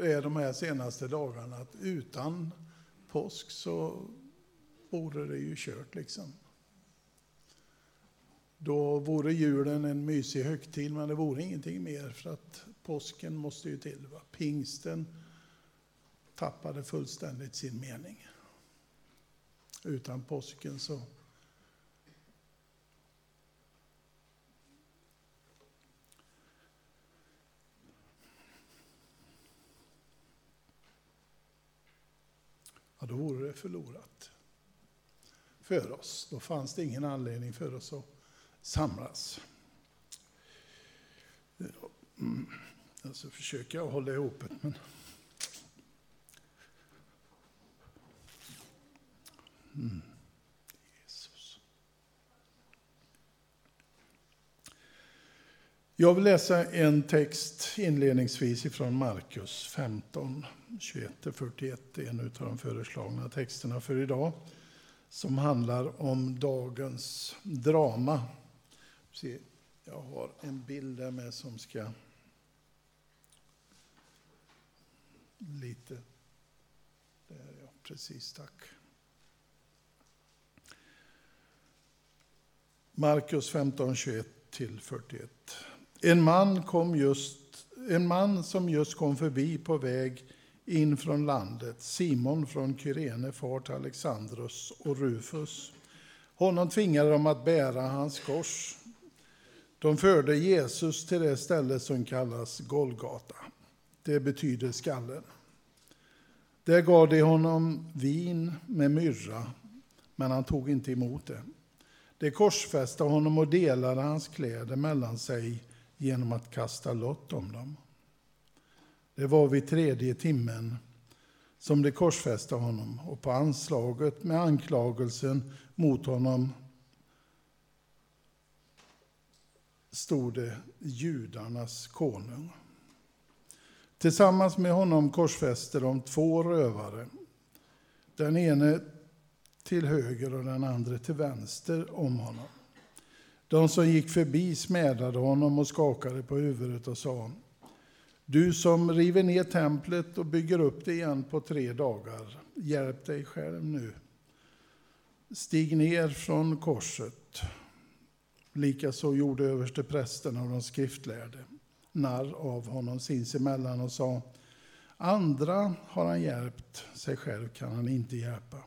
det de här senaste dagarna att utan påsk så vore det ju kört liksom. Då vore julen en mysig högtid, men det vore ingenting mer för att påsken måste ju till. Va? Pingsten tappade fullständigt sin mening. Utan påsken så då vore det förlorat för oss. Då fanns det ingen anledning för oss att samlas. Så försöker jag hålla ihop det, men Jesus. Jag vill läsa en text inledningsvis ifrån Markus 15, 21-41. Det är en av de föreslagna texterna för idag, som handlar om dagens drama. Se, jag har en bild där med som ska lite. Där, ja, precis, tack. Markus 15, 21-41. En man som just kom förbi på väg in från landet, Simon från Kyrene, far till Alexandros och Rufus. Honom tvingade de att bära hans kors. De förde Jesus till det ställe som kallas Golgata. Det betyder skallen. Där gav de honom vin med myrra, men han tog inte emot det. De korsfäste honom och delade hans kläder mellan sig genom att kasta lott om dem. Det var vid 3:e timmen som de korsfäste honom, och på anslaget med anklagelsen mot honom stod det judarnas konung. Tillsammans med honom korsfäste de 2 rövare, den ene till höger och den andra till vänster om honom. De som gick förbi smädade honom och skakade på huvudet och sa: Du som river ner templet och bygger upp det igen på 3 dagar, hjälp dig själv nu. Stig ner från korset. Likaså gjorde översteprästen och de skriftlärde narr av honom sinsemellan och sa: Andra har han hjälpt, sig själv kan han inte hjälpa.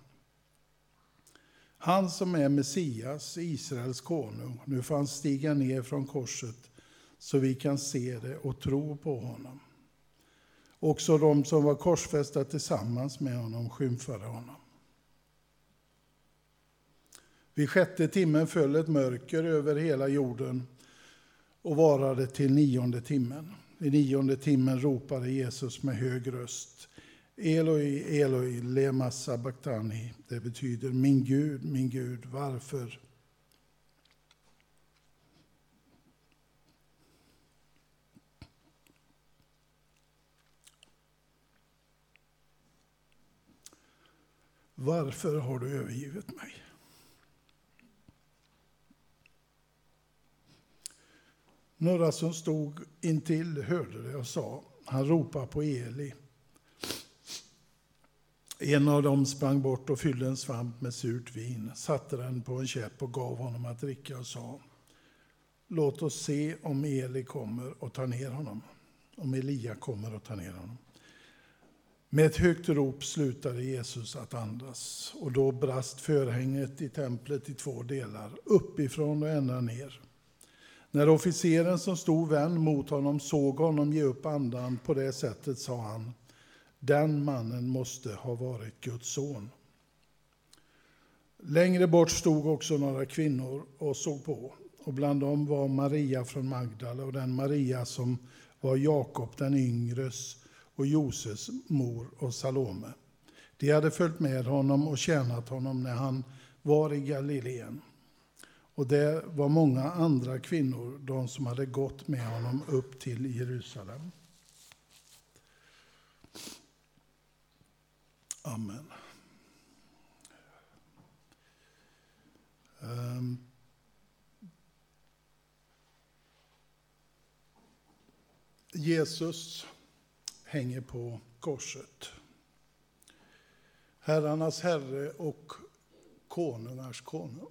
Han som är Messias, Israels konung, nu får han stiga ner från korset så vi kan se det och tro på honom. Också de som var korsfästa tillsammans med honom skymfade honom. Vid 6:e timmen föll ett mörker över hela jorden och varade till 9:e timmen. Vid 9:e timmen ropade Jesus med hög röst: Eloi, Eloi, lema sabachthani. Det betyder: min Gud, varför? Varför har du övergivit mig? Några som stod intill hörde det och sa: han ropar på Eli. En av dem sprang bort och fyllde en svamp med surt vin, satte den på en käpp och gav honom att dricka och sa: låt oss se om Eli kommer och tar ner honom. Om Elia kommer och tar ner honom. Med ett högt rop slutade Jesus att andas, och då brast förhänget i templet i 2 delar, uppifrån och ända ner. När officeren som stod vänd mot honom såg honom ge upp andan på det sättet sa han: den mannen måste ha varit Guds son. Längre bort stod också några kvinnor och såg på, och bland dem var Maria från Magdala och den Maria som var Jakob den yngres och Joses mor och Salome. De hade följt med honom och tjänat honom när han var i Galileen. Och det var många andra kvinnor, de som hade gått med honom upp till Jerusalem. Amen. Jesus hänger på korset. Herrarnas herre och konungars konung.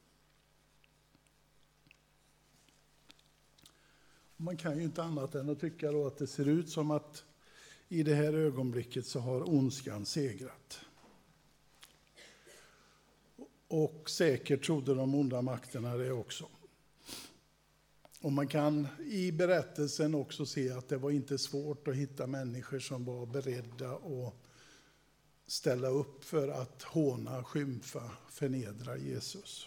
Man kan ju inte annat än att tycka då att det ser ut som att i det här ögonblicket så har ondskan segrat. Och säkert trodde de onda makterna det också. Och man kan i berättelsen också se att det var inte svårt att hitta människor som var beredda att ställa upp för att håna, skymfa, förnedra Jesus.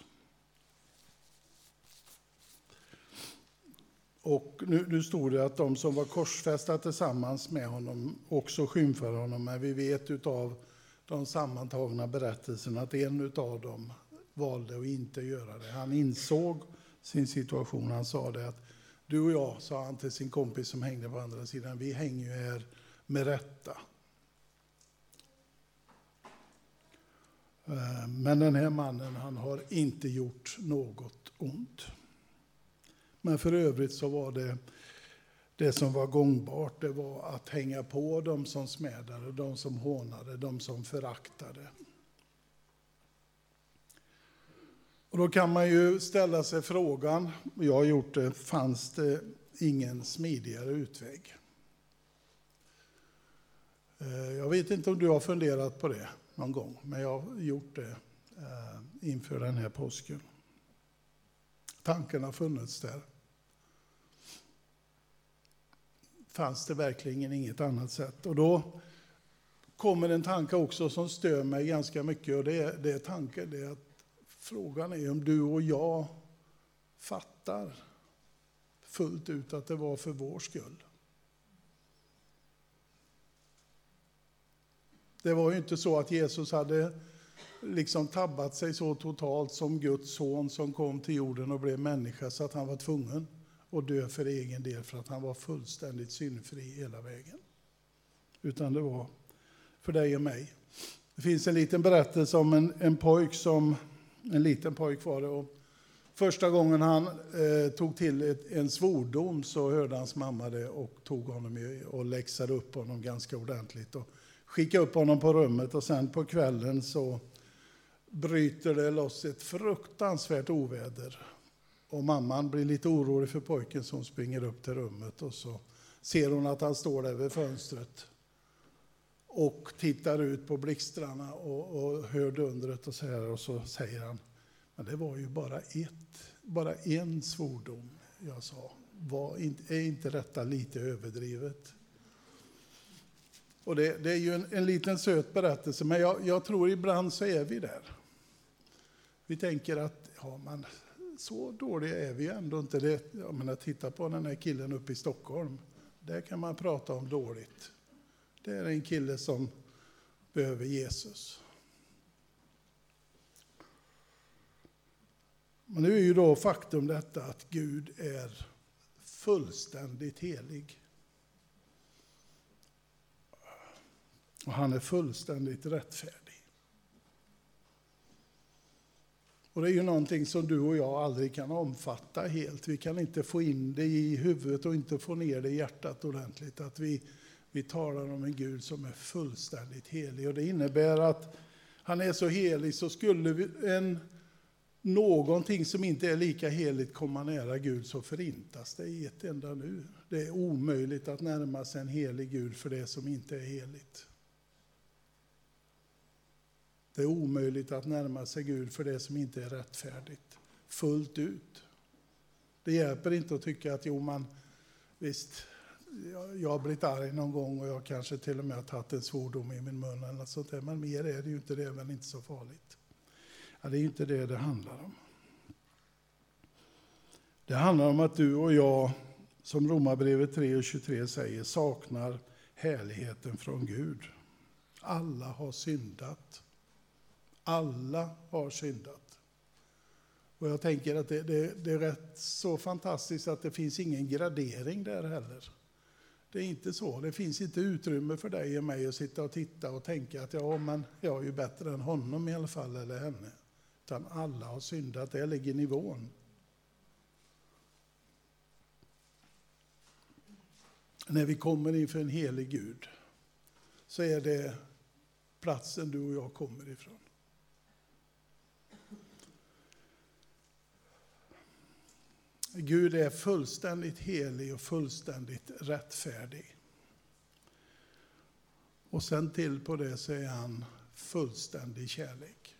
Och nu stod det att de som var korsfästa tillsammans med honom också skymfade honom. Men vi vet av de sammantagna berättelserna att en av dem valde att inte göra det. Han insåg sin situation. Han sa det att du och jag, sa han till sin kompis som hängde på andra sidan, vi hänger ju här med rätta. Men den här mannen, han har inte gjort något ont. Men för övrigt så var det som var gångbart, det var att hänga på de som smädade, de som hånade, de som föraktade. Och då kan man ju ställa sig frågan, jag har gjort det, fanns det ingen smidigare utväg? Jag vet inte om du har funderat på det någon gång, men jag har gjort det inför den här påsken. Tanken har funnits där. Fanns det verkligen inget annat sätt? Och då kommer en tanke också som stör mig ganska mycket, och det är tanken det att frågan är om du och jag fattar fullt ut att det var för vår skull. Det var ju inte så att Jesus hade liksom tabbat sig så totalt som Guds son som kom till jorden och blev människa så att han var tvungen att dö för egen del för att han var fullständigt syndfri hela vägen. Utan det var för dig och mig. Det finns en liten berättelse om en liten pojk var det, och första gången han tog till en svordom så hörde hans mamma det och tog honom och läxade upp honom ganska ordentligt och skickade upp honom på rummet, och sen på kvällen så bryter det loss ett fruktansvärt oväder. Och mamman blir lite orolig för pojken som springer upp till rummet, och så ser hon att han står där vid fönstret och tittar ut på blixtrarna och hör dundret och så här, och så säger han, men det var ju bara en svordom jag sa. Är inte detta lite överdrivet? Och det är ju en liten söt berättelse, men jag tror ibland så är vi där. Vi tänker att men så dåliga är vi ändå inte. Titta på den här killen uppe i Stockholm. Där kan man prata om dåligt. Det är en kille som behöver Jesus. Men nu är ju då faktum detta att Gud är fullständigt helig. Och han är fullständigt rättfärdig. Och det är ju någonting som du och jag aldrig kan omfatta helt. Vi kan inte få in det i huvudet och inte få ner det i hjärtat ordentligt. Att vi talar om en Gud som är fullständigt helig. Och det innebär att han är så helig, så skulle någonting som inte är lika heligt komma nära Gud, så förintas det i ett enda nu. Det är omöjligt att närma sig en helig Gud för det som inte är heligt. Det är omöjligt att närma sig Gud för det som inte är rättfärdigt. Fullt ut. Det hjälper inte att tycka att visst, jag har blivit arg någon gång och jag kanske till och med har tagit en svordom i min mun eller sånt där, men mer är det ju inte, det är väl inte så farligt. Ja, det är inte det handlar om. Det handlar om att du och jag, som Romarbrevet 3:23 säger, saknar härligheten från Gud. Alla har syndat. Alla har syndat. Och jag tänker att det är rätt så fantastiskt att det finns ingen gradering där heller. Det är inte så. Det finns inte utrymme för dig och mig att sitta och titta och tänka att men jag är ju bättre än honom i alla fall, eller henne. Utan alla har syndat. Det ligger nivån. när vi kommer inför en helig Gud, så är det platsen du och jag kommer ifrån. Gud är fullständigt helig och fullständigt rättfärdig. Och sen till på det så är han fullständig kärlek.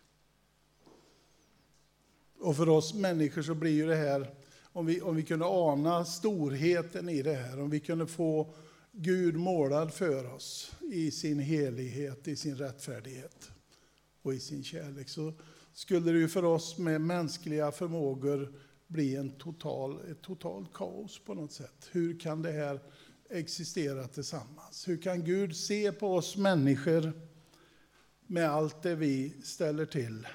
Och för oss människor så blir ju det här, om vi kunde ana storheten i det här, om vi kunde få Gud målad för oss i sin helighet, i sin rättfärdighet och i sin kärlek, så skulle det ju för oss med mänskliga förmågor bli ett totalt kaos på något sätt. Hur kan det här existera tillsammans? Hur kan Gud se på oss människor med allt det vi ställer till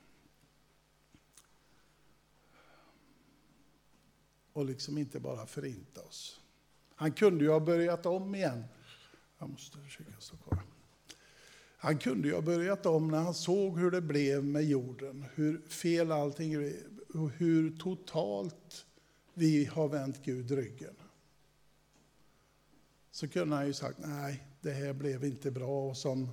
och liksom inte bara förinta oss? Han kunde ju ha börjat om igen. Jag måste försöka stå kvar. Han kunde ju ha börjat om när han såg hur det blev med jorden. Hur fel allting är och hur totalt vi har vänt Gud ryggen. Så kunde han ju sagt, nej, det här blev inte bra. Och som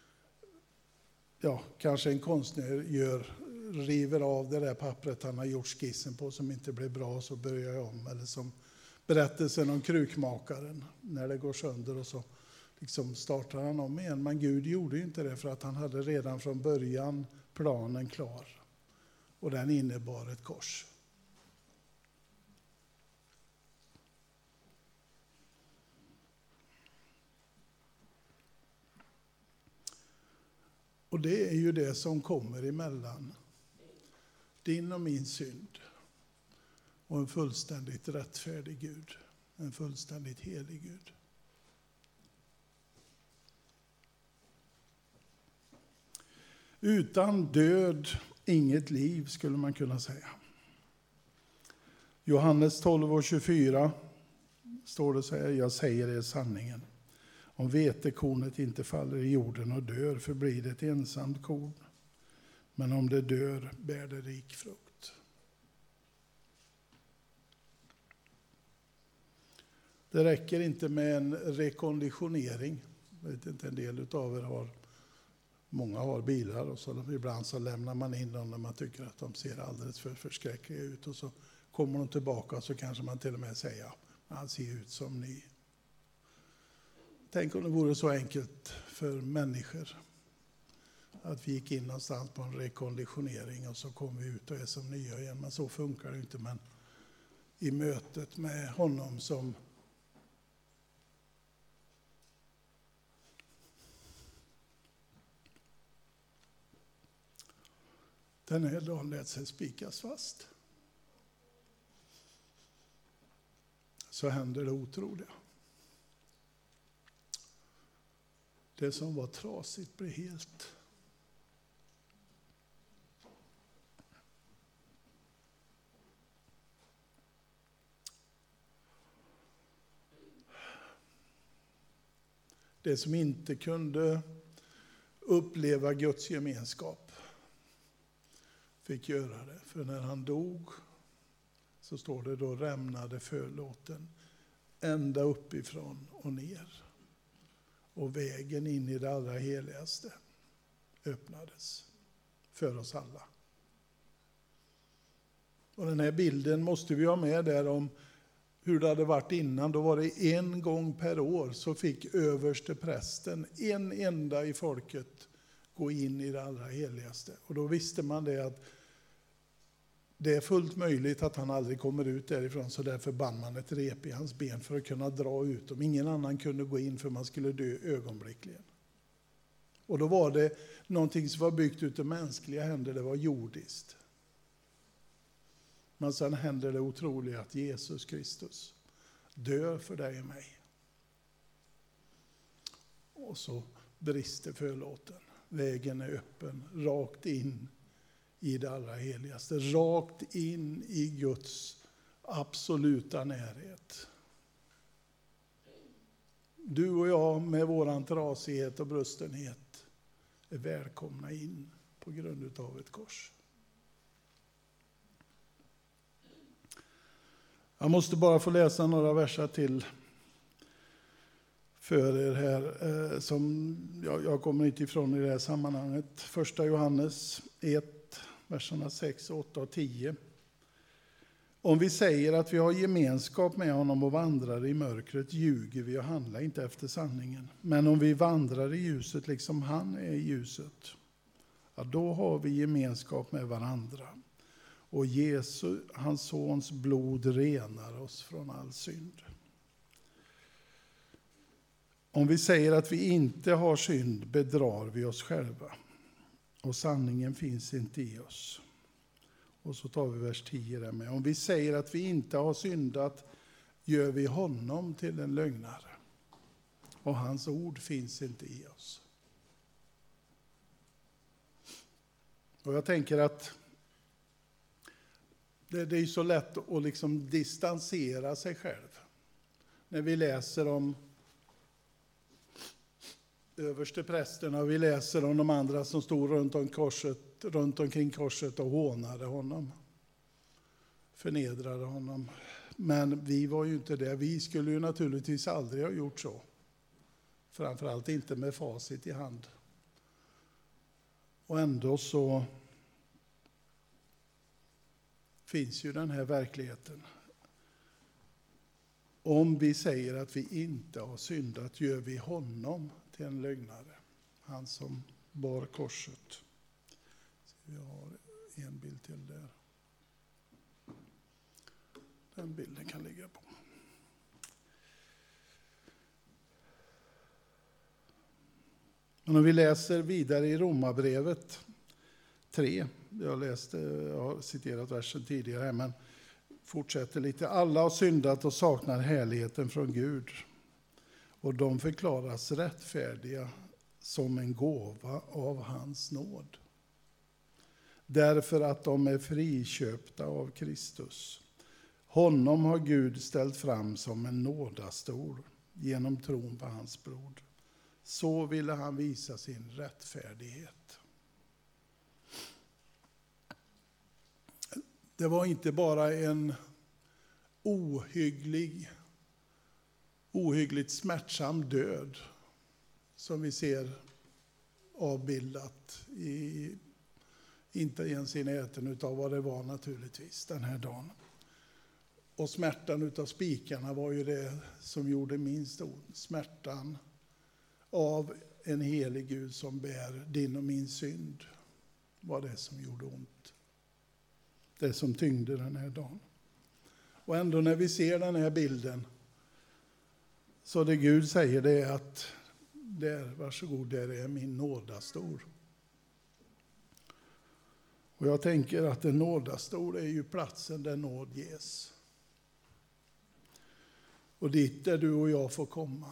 kanske en konstnär river av det där pappret han har gjort skissen på som inte blev bra, så börjar jag om. Eller som berättelsen om krukmakaren, när det går sönder och så liksom startar han om igen. Men Gud gjorde ju inte det, för att han hade redan från början planen klar. Och den innebar ett kors. Och det är ju det som kommer emellan din och min synd och en fullständigt rättfärdig Gud, en fullständigt helig Gud. Utan död, inget liv, skulle man kunna säga. Johannes 12:24 står det så här: jag säger er sanningen. Om vetekornet inte faller i jorden och dör, förblir det ett ensamt korn. Men om det dör, bär det rik frukt. Det räcker inte med en rekonditionering. Jag vet inte, en del av er har, många har bilar och så ibland så lämnar man in dem när man tycker att de ser alldeles för förskräckliga ut. Och så kommer de tillbaka och så kanske man till och med säger att han ser ut som ny. Tänk om det vore så enkelt för människor att vi gick in någonstans på en rekonditionering och så kom vi ut och är som nya igen. Men så funkar det inte. Men i mötet med honom som den här dagen lät sig spikas fast, så händer det otroliga. Det som var trasigt blir helt. Det som inte kunde uppleva Guds gemenskap fick göra det. För när han dog så står det då rämnade förlåten ända uppifrån och ner. Och vägen in i det allra heligaste öppnades för oss alla. Och den här bilden måste vi ha med där om hur det hade varit innan. Då var det en gång per år så fick överste prästen, en enda i folket, gå in i det allra heligaste. Och då visste man det att det är fullt möjligt att han aldrig kommer ut därifrån, så därför band man ett rep i hans ben för att kunna dra ut dem. Ingen annan kunde gå in för man skulle dö ögonblickligen. Och då var det någonting som var byggt ut av mänskliga händer, det var jordiskt. Men sen händer det otroliga att Jesus Kristus dör för dig och mig. Och så brister förlåten. Vägen är öppen, rakt in i det allra heligaste. Rakt in i Guds absoluta närhet. Du och jag med våran trasighet och brustenhet är välkomna in på grund av ett kors. Jag måste bara få läsa några verser till för er här som jag kommer inte ifrån i det här sammanhanget. 1 Johannes 1, verserna 6, 8 och 10. Om vi säger att vi har gemenskap med honom och vandrar i mörkret ljuger vi och handlar inte efter sanningen. Men om vi vandrar i ljuset liksom han är i ljuset, ja, då har vi gemenskap med varandra. Och Jesu, hans sons blod, renar oss från all synd. Om vi säger att vi inte har synd bedrar vi oss själva. Och sanningen finns inte i oss. Och så tar vi vers 10 där med. Om vi säger att vi inte har syndat gör vi honom till en lögnare. Och hans ord finns inte i oss. Och jag tänker att det är så lätt att liksom distansera sig själv. När vi läser om översteprästerna och vi läser om de andra som stod runt omkring korset och hånade honom. Förnedrade honom. Men vi var ju inte det. Vi skulle ju naturligtvis aldrig ha gjort så. Framförallt inte med facit i hand. Och ändå så finns ju den här verkligheten. Om vi säger att vi inte har syndat gör vi honom till en lögnare. Han som bar korset. Så vi har en bild till där. Den bilden kan ligga på. Men om vi läser vidare i Romarbrevet 3. Jag har citerat versen tidigare här, men fortsätter lite. Alla har syndat och saknar härligheten från Gud. Och de förklaras rättfärdiga som en gåva av hans nåd. Därför att de är friköpta av Kristus. Honom har Gud ställt fram som en nådastol genom tron på hans blod. Så ville han visa sin rättfärdighet. Det var inte bara en ohyggligt smärtsam död som vi ser avbildat inte ens i näten utav vad det var naturligtvis den här dagen. Och smärtan utav spikarna var ju det som gjorde minst ont. Smärtan av en helig Gud som bär din och min synd var det som gjorde ont. Det som tyngde den här dagen. Och ändå när vi ser den här bilden så det Gud säger det är att varsågod, där är min nådastol. Och jag tänker att en nådastol är ju platsen där nåd ges. Och dit där du och jag får komma.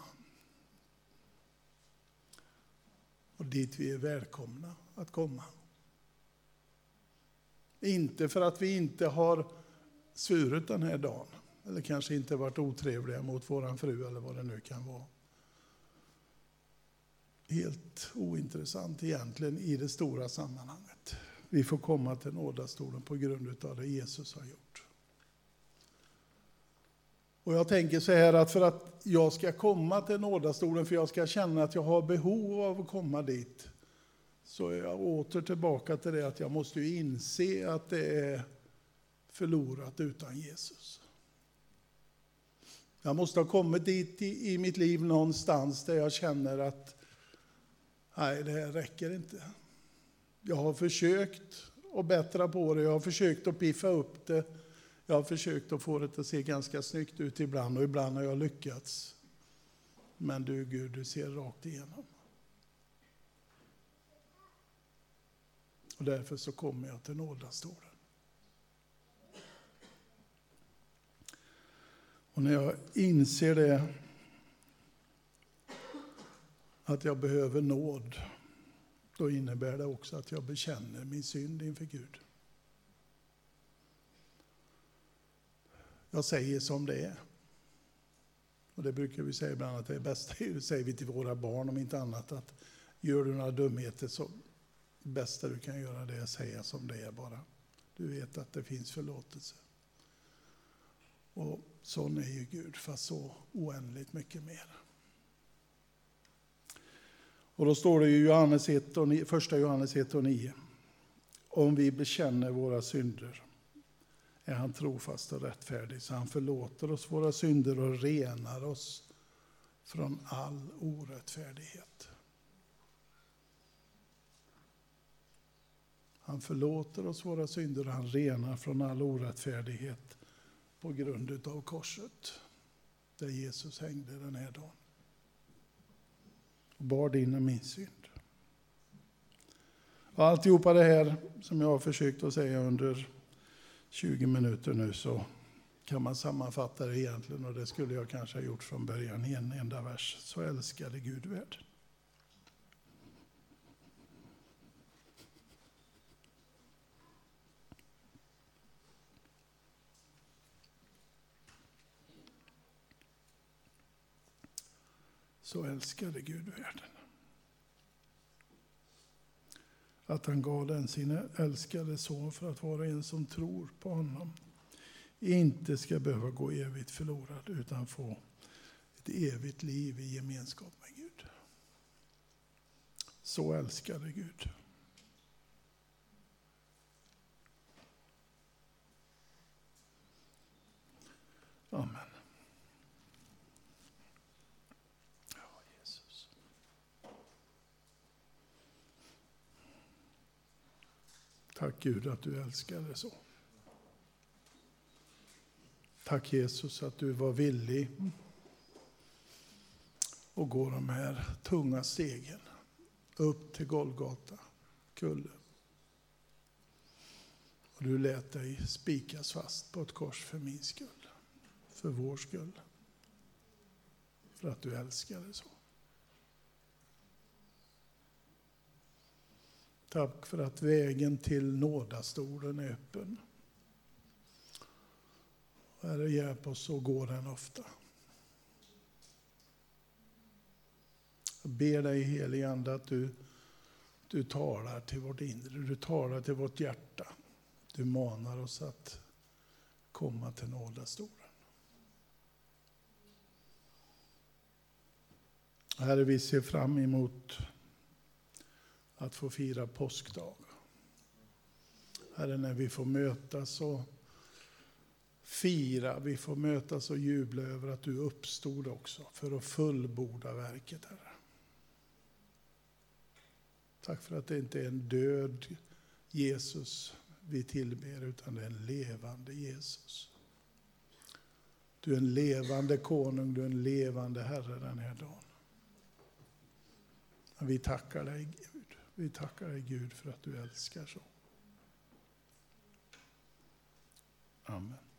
Och dit vi är välkomna att komma. Inte för att vi inte har svurit den här dagen. Eller kanske inte varit otrevliga mot våran fru eller vad det nu kan vara. Helt ointressant egentligen i det stora sammanhanget. Vi får komma till nådastolen på grund av det Jesus har gjort. Och jag tänker så här att för att jag ska komma till nådastolen, för jag ska känna att jag har behov av att komma dit, så är jag åter tillbaka till det att jag måste ju inse att det är förlorat utan Jesus. Jag måste ha kommit dit i mitt liv någonstans där jag känner att nej, det här räcker inte. Jag har försökt att bättra på det, jag har försökt att piffa upp det. Jag har försökt att få det att se ganska snyggt ut ibland och ibland har jag lyckats. Men du Gud, du ser rakt igenom. Och därför så kommer jag till nådastolen. Och när jag inser det, att jag behöver nåd, då innebär det också att jag bekänner min synd inför Gud. Jag säger som det är. Och det brukar vi säga ibland att det är bästa, säger vi till våra barn om inte annat, att gör du några dumheter så bästa du kan göra det är att säga som det är bara. Du vet att det finns förlåtelse. Och sån är ju Gud, fast så oändligt mycket mer. Och då står det i första Johannes 1:9. Om vi bekänner våra synder är han trofast och rättfärdig, så han förlåter oss våra synder och renar oss från all orättfärdighet. Han förlåter oss våra synder och han renar från all orättfärdighet på grund av korset, där Jesus hängde den här dagen. Och bar din och min synd. Och alltihopa det här som jag har försökt att säga under 20 minuter nu, så kan man sammanfatta det egentligen, och det skulle jag kanske ha gjort från början i en enda vers. Så älskade Gud världen. Så älskade Gud världen. Att han gav den sin älskade son för att var och en som tror på honom inte ska behöva gå evigt förlorad, utan få ett evigt liv i gemenskap med Gud. Så älskade Gud. Amen. Tack Gud att du älskade så. Tack Jesus att du var villig att gå de här tunga stegen upp till Golgata kulle. Och du lät dig spikas fast på ett kors för min skull, för vår skull. För att du älskade så. Tack för att vägen till nådastolen är öppen. Herre, hjälp oss att gå den ofta. Jag ber dig helige Ande att du talar till vårt inre, du talar till vårt hjärta. Du manar oss att komma till nådastolen. Herre, vi ser fram emot att få fira påskdag. Herre, när vi får mötas och fira, vi får mötas och jubla över att du uppstod också för att fullborda verket, Herre. Tack för att det inte är en död Jesus vi tillber, utan det är en levande Jesus. Du är en levande konung, du är en levande Herre den här dagen. Vi tackar dig Gud. Vi tackar dig Gud för att du älskar så. Amen.